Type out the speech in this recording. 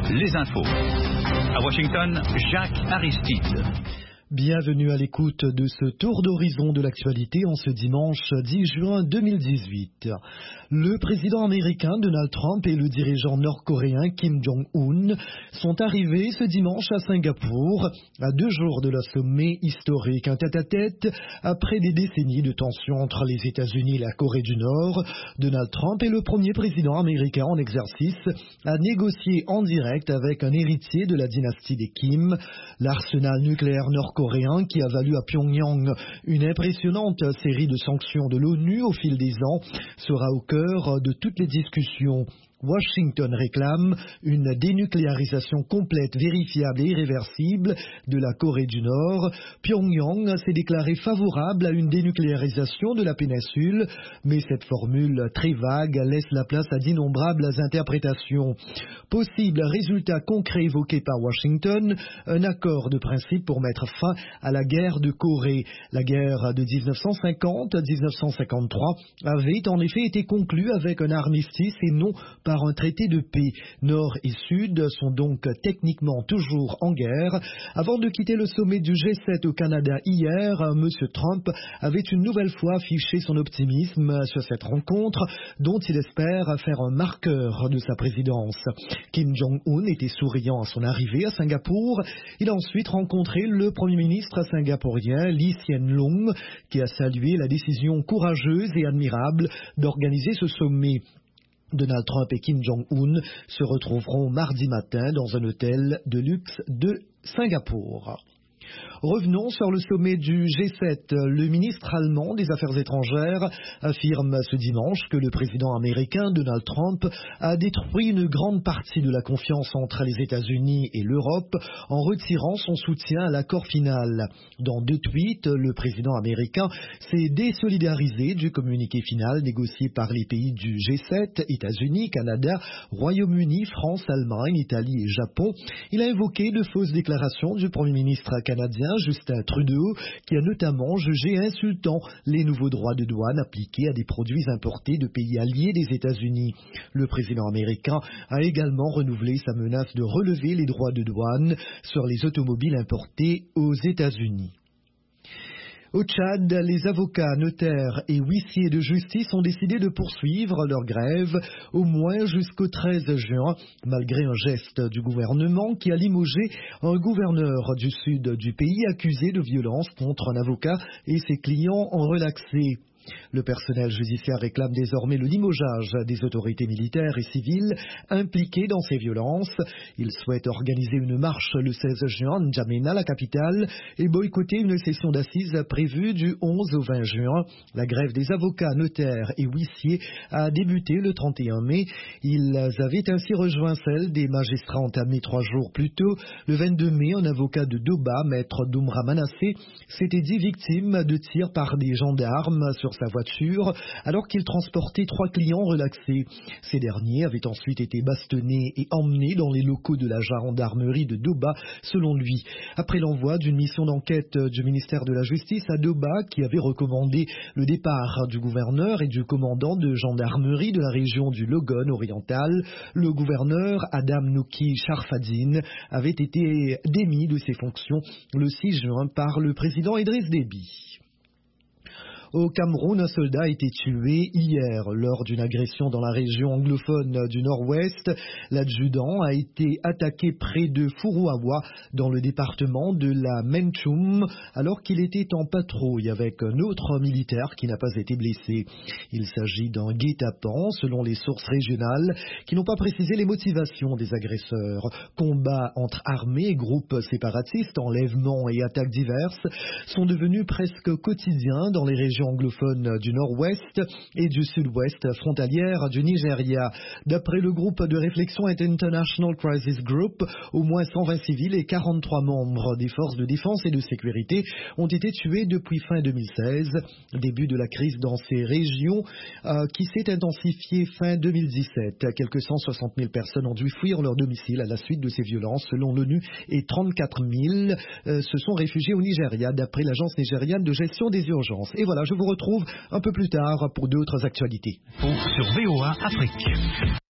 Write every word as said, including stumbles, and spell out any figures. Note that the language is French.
les infos. À Washington, Jacques Aristide. Bienvenue à l'écoute de ce tour d'horizon de l'actualité en ce dimanche dix juin deux mille dix-huit. Le président américain Donald Trump et le dirigeant nord-coréen Kim Jong-un sont arrivés ce dimanche à Singapour, à deux jours de la sommet historique, un tête-à-tête après des décennies de tensions entre les États-Unis et la Corée du Nord. Donald Trump est le premier président américain en exercice à négocier en direct avec un héritier de la dynastie des Kim. L'arsenal nucléaire nord-coréen qui a valu à Pyongyang une impressionnante série de sanctions de l'ONU au fil des ans sera au cœur de toutes les discussions. Washington réclame une dénucléarisation complète, vérifiable et irréversible de la Corée du Nord. Pyongyang s'est déclaré favorable à une dénucléarisation de la péninsule, mais cette formule très vague laisse la place à d'innombrables interprétations. Possible résultat concret évoqué par Washington, un accord de principe pour mettre fin à la guerre de Corée. La guerre de dix-neuf cent cinquante à dix-neuf cent cinquante-trois avait en effet été conclue avec un armistice et non par un traité de paix. Nord et Sud sont donc techniquement toujours en guerre. Avant de quitter le sommet du G sept au Canada hier, M. Trump avait une nouvelle fois affiché son optimisme sur cette rencontre dont il espère faire un marqueur de sa présidence. Kim Jong-un était souriant à son arrivée à Singapour. Il a ensuite rencontré le Premier ministre singapourien Lee Hsien Loong qui a salué la décision courageuse et admirable d'organiser ce sommet. Donald Trump et Kim Jong-un se retrouveront mardi matin dans un hôtel de luxe de Singapour. Revenons sur le sommet du G sept. Le ministre allemand des Affaires étrangères affirme ce dimanche que le président américain Donald Trump a détruit une grande partie de la confiance entre les États-Unis et l'Europe en retirant son soutien à l'accord final. Dans deux tweets, le président américain s'est désolidarisé du communiqué final négocié par les pays du G sept, États-Unis, Canada, Royaume-Uni, France, Allemagne, Italie et Japon. Il a évoqué de fausses déclarations du Premier ministre canadien Justin Trudeau, qui a notamment jugé insultant les nouveaux droits de douane appliqués à des produits importés de pays alliés des États-Unis. Le président américain a également renouvelé sa menace de relever les droits de douane sur les automobiles importées aux États-Unis. Au Tchad, les avocats, notaires et huissiers de justice ont décidé de poursuivre leur grève au moins jusqu'au treize juin, malgré un geste du gouvernement qui a limogé un gouverneur du sud du pays accusé de violence contre un avocat et ses clients ont relaxé. Le personnel judiciaire réclame désormais le limogeage des autorités militaires et civiles impliquées dans ces violences. Il souhaite organiser une marche le seize juin à N'Djamena, la capitale, et boycotter une session d'assises prévue du onze au vingt juin. La grève des avocats, notaires et huissiers a débuté le trente et un mai. Ils avaient ainsi rejoint celle des magistrats entamée trois jours plus tôt. Le vingt-deux mai, un avocat de Doba, maître Doumra Manassé, s'était dit victime de tirs par des gendarmes sur sa voiture alors qu'il transportait trois clients relaxés. Ces derniers avaient ensuite été bastonnés et emmenés dans les locaux de la gendarmerie de Doba, selon lui. Après l'envoi d'une mission d'enquête du ministère de la Justice à Doba qui avait recommandé le départ du gouverneur et du commandant de gendarmerie de la région du Logon oriental, le gouverneur Adam Nouki Sharfadine avait été démis de ses fonctions le six juin par le président Idriss Déby. Au Cameroun, un soldat a été tué hier lors d'une agression dans la région anglophone du Nord-Ouest. L'adjudant a été attaqué près de Furuawa, dans le département de la Menchum, alors qu'il était en patrouille avec un autre militaire qui n'a pas été blessé. Il s'agit d'un guet-apens, selon les sources régionales, qui n'ont pas précisé les motivations des agresseurs. Combats entre armées et groupes séparatistes, enlèvements et attaques diverses sont devenus presque quotidiens dans les régions anglophones du nord-ouest et du sud-ouest frontalières du Nigeria. D'après le groupe de réflexion International Crisis Group, au moins cent vingt civils et quarante-trois membres des forces de défense et de sécurité ont été tués depuis fin deux mille seize, début de la crise dans ces régions euh, qui s'est intensifiée fin deux mille dix-sept. Quelques cent soixante mille personnes ont dû fuir leur domicile à la suite de ces violences selon l'ONU et trente-quatre mille euh, se sont réfugiés au Nigeria d'après l'agence nigériane de gestion des urgences. Et voilà, je vous retrouve un peu plus tard pour d'autres actualités. Sur V O A Afrique.